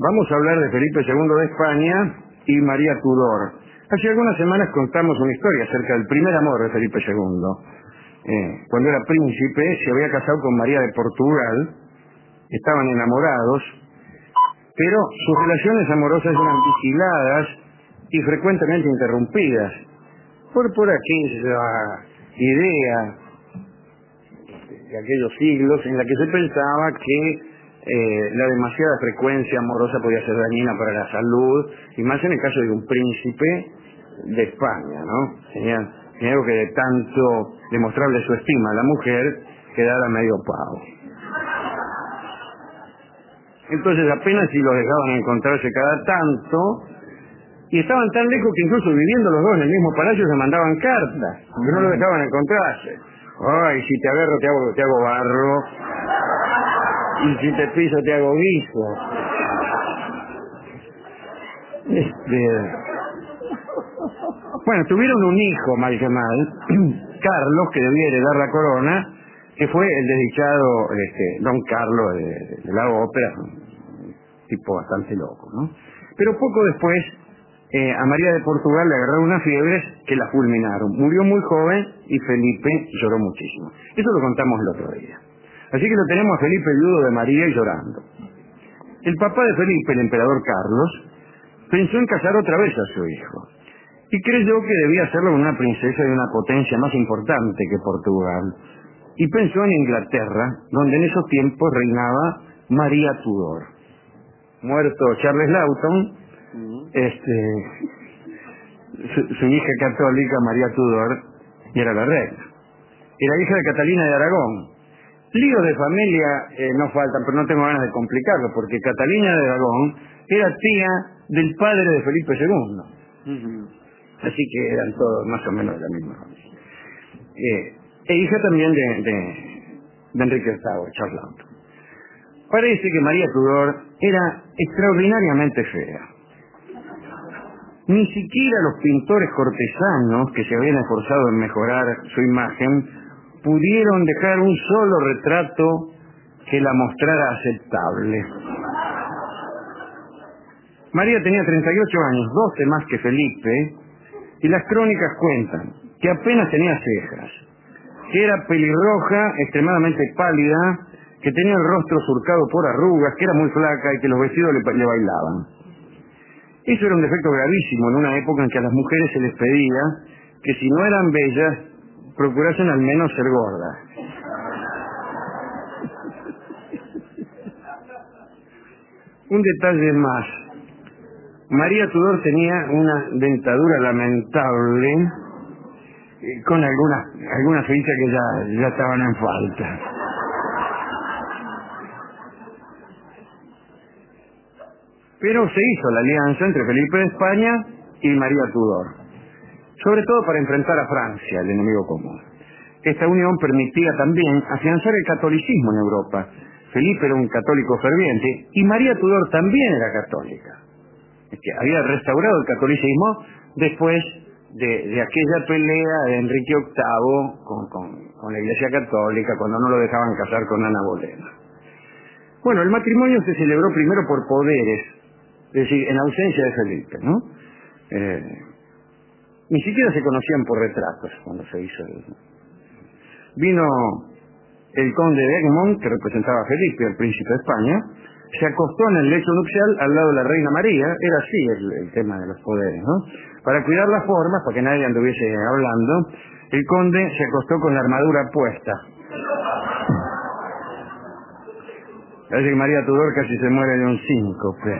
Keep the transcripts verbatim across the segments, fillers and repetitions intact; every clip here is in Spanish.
Vamos a hablar de Felipe segundo de España y María Tudor. Hace algunas semanas contamos una historia acerca del primer amor de Felipe segundo. Eh, cuando era príncipe, se había casado con María de Portugal, estaban enamorados, pero sus relaciones amorosas eran vigiladas y frecuentemente interrumpidas por, por aquella idea de aquellos siglos en la que se pensaba que eh, la demasiada frecuencia amorosa podía ser dañina para la salud, y más en el caso de un príncipe de España, ¿no? Tenía, tenía algo que de tanto demostrarle su estima a la mujer quedara medio pavo. Entonces apenas si los dejaban encontrarse cada tanto, y estaban tan lejos que incluso viviendo los dos en el mismo palacio se mandaban cartas, porque no los dejaban encontrarse. Ay, si te agarro te hago, te hago barro, y si te piso te hago guiso. Este... Bueno, tuvieron un hijo, mal que mal, Carlos, que debía heredar la corona, que fue el desdichado este, Don Carlos de, de, de la ópera, un tipo bastante loco, ¿no? Pero poco después, eh, a María de Portugal le agarraron unas fiebres que la fulminaron. Murió muy joven y Felipe lloró muchísimo. Eso lo contamos el otro día. Así que lo tenemos a Felipe viudo de María y llorando. El papá de Felipe, el emperador Carlos, pensó en casar otra vez a su hijo, y creyó que debía hacerlo con una princesa de una potencia más importante que Portugal, y pensó en Inglaterra, donde en esos tiempos reinaba María Tudor. Muerto Charles Lawton, este, su, su hija católica, María Tudor, y era la reina. Era hija de Catalina de Aragón. Líos de familia eh, no faltan, pero no tengo ganas de complicarlo, porque Catalina de Aragón era tía del padre de Felipe segundo. Uh-huh. Así que eran todos más o menos de la misma familia. Eh, e hija también de, de, de Enrique octavo, Charles Lawton. Parece que María Tudor era extraordinariamente fea. Ni siquiera los pintores cortesanos que se habían esforzado en mejorar su imagen pudieron dejar un solo retrato que la mostrara aceptable. María tenía treinta y ocho años, doce más que Felipe, y las crónicas cuentan que apenas tenía cejas, que era pelirroja, extremadamente pálida, que tenía el rostro surcado por arrugas, que era muy flaca y que los vestidos le, le bailaban. Eso era un defecto gravísimo en una época en que a las mujeres se les pedía que si no eran bellas, procurasen al menos ser gordas. Un detalle más. María Tudor tenía una dentadura lamentable, eh, con algunas algunas fechas que ya, ya estaban en falta. Pero se hizo la alianza entre Felipe de España y María Tudor, sobre todo para enfrentar a Francia, el enemigo común. Esta unión permitía también afianzar el catolicismo en Europa. Felipe era un católico ferviente y María Tudor también era católica. Es que había restaurado el catolicismo después de, de aquella pelea de Enrique octavo con, con, con la Iglesia Católica, cuando no lo dejaban casar con Ana Bolena. Bueno, el matrimonio se celebró primero por poderes, es decir, en ausencia de Felipe, ¿no? Eh, ni siquiera se conocían por retratos cuando se hizo el... Vino el conde de Egmont, que representaba a Felipe, el príncipe de España, se acostó en el lecho nupcial al lado de la reina María. Era así el, el tema de los poderes, ¿no? Para cuidar las formas, para que nadie anduviese hablando, el conde se acostó con la armadura puesta. Parece que María Tudor casi se muere de un síncope.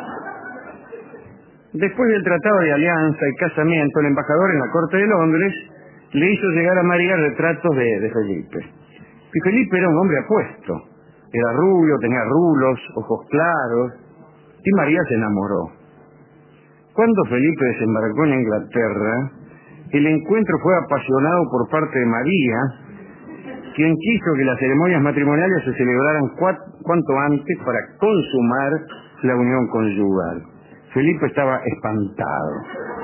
Después del tratado de alianza y casamiento, el embajador en la corte de Londres le hizo llegar a María retratos de, de Felipe. Y Felipe era un hombre apuesto. Era rubio, tenía rulos, ojos claros, y María se enamoró. Cuando Felipe desembarcó en Inglaterra, el encuentro fue apasionado por parte de María, quien quiso que las ceremonias matrimoniales se celebraran cuanto antes para consumar la unión conyugal. Felipe estaba espantado,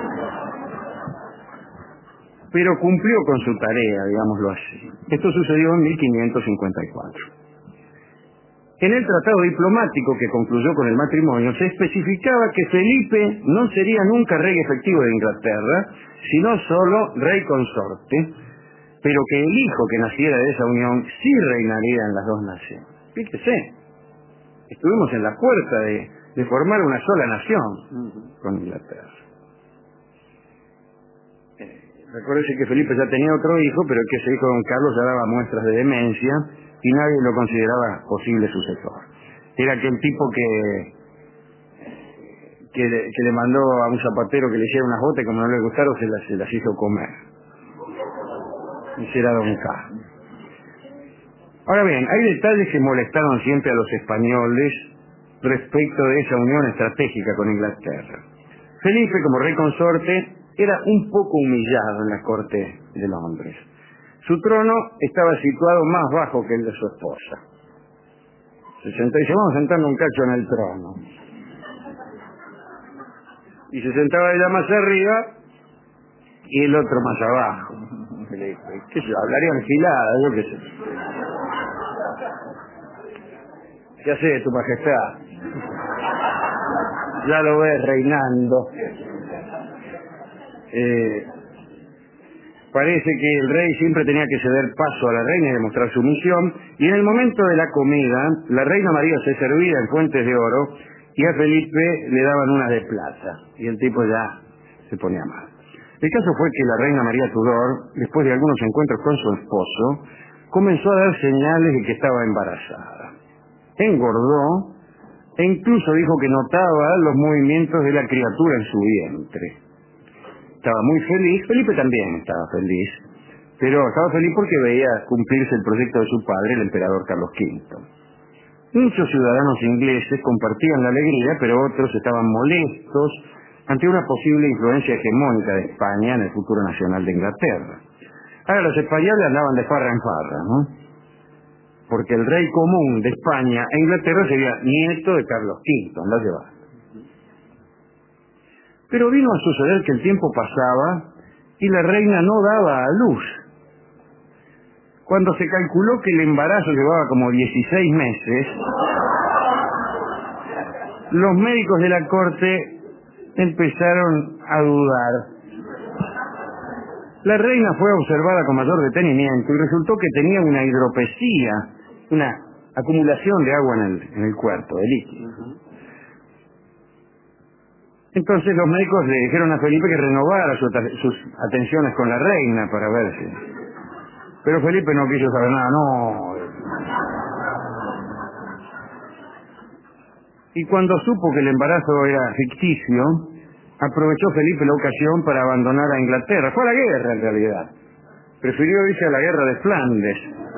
pero cumplió con su tarea, digámoslo así. Esto sucedió en mil quinientos cincuenta y cuatro. En el tratado diplomático que concluyó con el matrimonio se especificaba que Felipe no sería nunca rey efectivo de Inglaterra, sino solo rey consorte, pero que el hijo que naciera de esa unión sí reinaría en las dos naciones. Fíjese, estuvimos en la puerta de, de formar una sola nación con Inglaterra. Recuérdese que Felipe ya tenía otro hijo, pero que ese hijo de don Carlos ya daba muestras de demencia y nadie lo consideraba posible sucesor. Era aquel tipo que que le, que le mandó a un zapatero que le hiciera unas botas y como no le gustaron se las, se las hizo comer. Ese era don Carlos. Ahora bien, hay detalles que molestaron siempre a los españoles respecto de esa unión estratégica con Inglaterra. Felipe, como rey consorte, era un poco humillado en la corte de Londres. Su trono estaba situado más bajo que el de su esposa. Se sentó y dice, vamos a sentarnos un cacho en el trono. Y se sentaba ella más arriba y el otro más abajo. ¿Qué sé yo? Hablarían gilada, yo qué sé. ¿Qué hace tu majestad? Ya lo ves reinando. Eh, parece que el rey siempre tenía que ceder paso a la reina y demostrar su misión, y en el momento de la comida, la reina María se servía en fuentes de oro, y a Felipe le daban unas de plata, y el tipo ya se ponía mal. El caso fue que la reina María Tudor, después de algunos encuentros con su esposo, comenzó a dar señales de que estaba embarazada. Engordó, e incluso dijo que notaba los movimientos de la criatura en su vientre. Estaba muy feliz, Felipe también estaba feliz, pero estaba feliz porque veía cumplirse el proyecto de su padre, el emperador Carlos quinto. Muchos ciudadanos ingleses compartían la alegría, pero otros estaban molestos ante una posible influencia hegemónica de España en el futuro nacional de Inglaterra. Ahora, los españoles andaban de farra en farra, ¿no? Porque el rey común de España e Inglaterra sería nieto de Carlos quinto, anda a llevar. Pero vino a suceder que el tiempo pasaba y la reina no daba a luz. Cuando se calculó que el embarazo llevaba como dieciséis meses, los médicos de la corte empezaron a dudar. La reina fue observada con mayor detenimiento y resultó que tenía una hidropesía, una acumulación de agua en el, en el cuerpo, de líquido. Entonces los médicos le dijeron a Felipe que renovara su, sus atenciones con la reina para ver si... Pero Felipe no quiso saber nada, no. Y cuando supo que el embarazo era ficticio, aprovechó Felipe la ocasión para abandonar a Inglaterra. Fue a la guerra en realidad. Prefirió irse a la guerra de Flandes.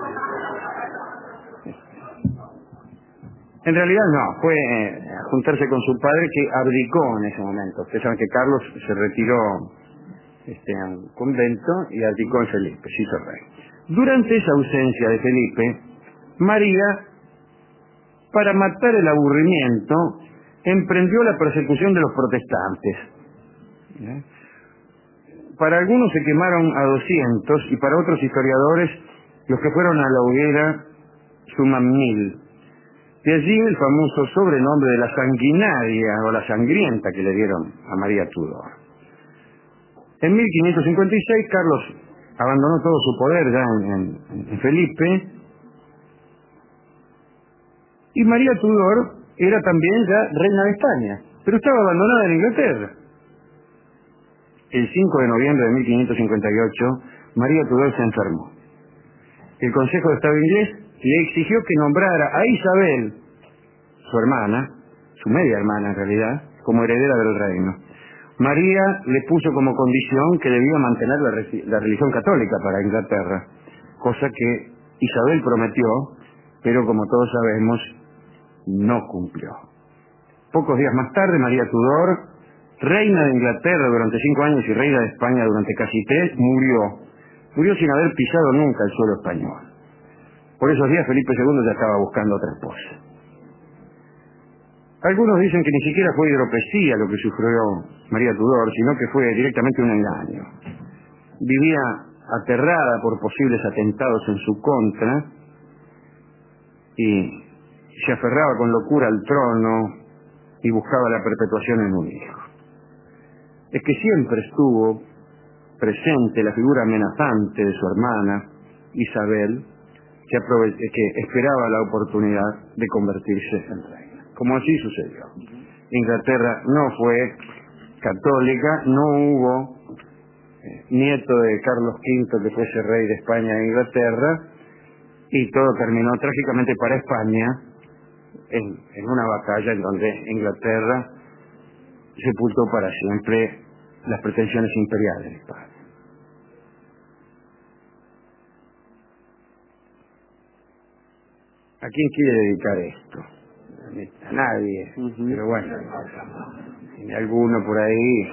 En realidad no, fue a juntarse con su padre que abdicó en ese momento. Ustedes saben que Carlos se retiró este, a un convento y abdicó en Felipe, se hizo rey. Durante esa ausencia de Felipe, María, para matar el aburrimiento, emprendió la persecución de los protestantes. ¿Eh? Para algunos se quemaron a doscientos y para otros historiadores, los que fueron a la hoguera suman mil. De allí el famoso sobrenombre de la sanguinaria o la sangrienta que le dieron a María Tudor. En mil quinientos cincuenta y seis Carlos abandonó todo su poder ya en, en, en Felipe, y María Tudor era también ya reina de España, pero estaba abandonada en Inglaterra. El cinco de noviembre de mil quinientos cincuenta y ocho, María Tudor se enfermó. El Consejo de Estado inglés le exigió que nombrara a Isabel, su hermana, su media hermana en realidad, como heredera del reino. María le puso como condición que debía mantener la, la religión católica para Inglaterra, cosa que Isabel prometió, pero como todos sabemos, no cumplió. Pocos días más tarde, María Tudor, reina de Inglaterra durante cinco años y reina de España durante casi tres, murió. Murió sin haber pisado nunca el suelo español. Por esos días Felipe segundo ya estaba buscando otra esposa. Algunos dicen que ni siquiera fue hidropesía lo que sufrió María Tudor, sino que fue directamente un engaño. Vivía aterrada por posibles atentados en su contra y, se aferraba con locura al trono y buscaba la perpetuación en un hijo. Es que siempre estuvo presente la figura amenazante de su hermana, Isabel, que, aprove- que esperaba la oportunidad de convertirse en reina. Como así sucedió. Inglaterra no fue católica, no hubo eh, nieto de Carlos quinto que fuese rey de España e Inglaterra, y todo terminó trágicamente para España en, en una batalla en donde Inglaterra sepultó para siempre las pretensiones imperiales de España. ¿A quién quiere dedicar esto? A nadie, uh-huh. Pero bueno, tiene alguno por ahí.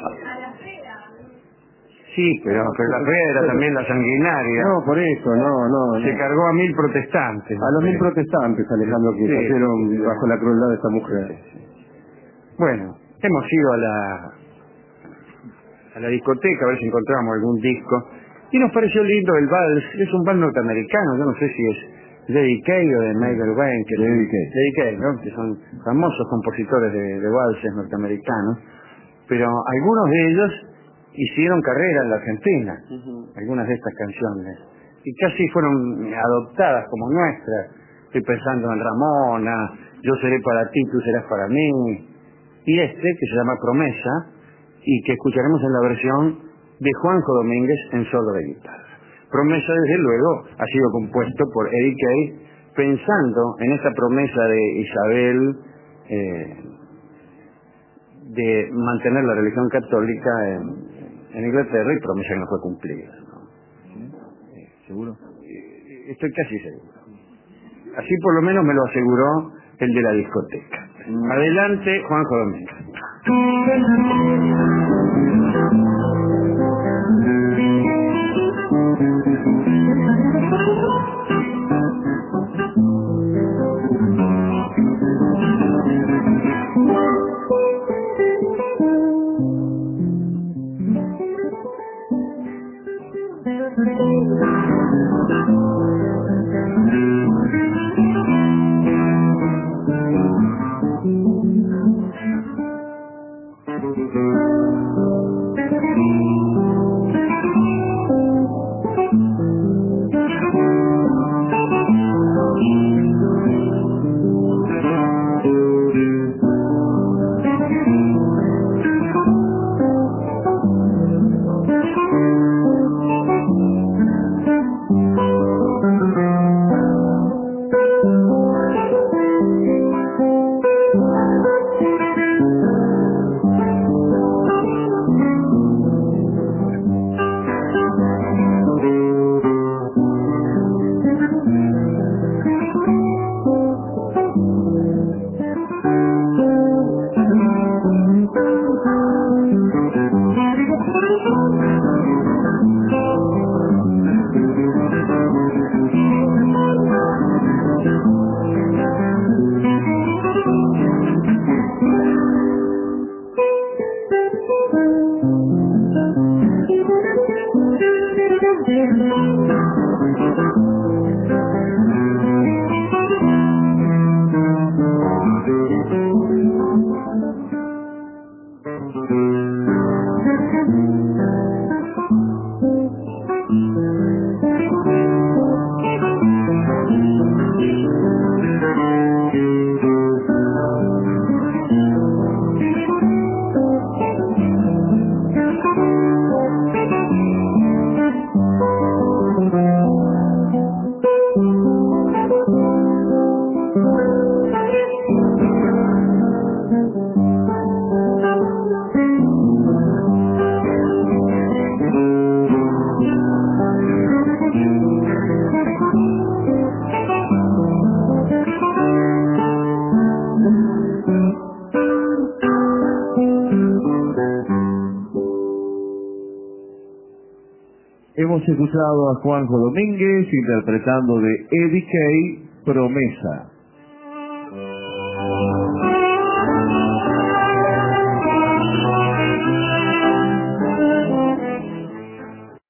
Sí, pero, pero la fea era también la sanguinaria. No, por eso, no, no. Se no. cargó a mil protestantes. A los mil protestantes, Alejandro, que sí, cayeron sí, sí, bajo la crueldad de esta mujer. Sí, sí. Bueno, hemos ido a la a la discoteca a ver si encontramos algún disco y nos pareció lindo el vals. Es un vals norteamericano, yo no sé si es de D K o de Michael Wayne, que de son, D K, D K, ¿no? Que son famosos compositores de, de valses norteamericanos, pero algunos de ellos hicieron carrera en la Argentina, uh-huh. Algunas de estas canciones, y casi fueron adoptadas como nuestras. Estoy pensando en Ramona, Yo seré para ti, tú serás para mí, y este que se llama Promesa, y que escucharemos en la versión de Juanjo Domínguez en solo de guitarra. Promesa, desde luego, ha sido compuesto por Eddie Kay, pensando en esta promesa de Isabel eh, de mantener la religión católica en, en Inglaterra, y promesa que no fue cumplida, ¿no? ¿Sí? ¿Seguro? Estoy casi seguro. Así por lo menos me lo aseguró el de la discoteca. Mm. Adelante, Juanjo Domínguez. Hemos escuchado a Juanjo Domínguez interpretando de Eddie Kay, Promesa.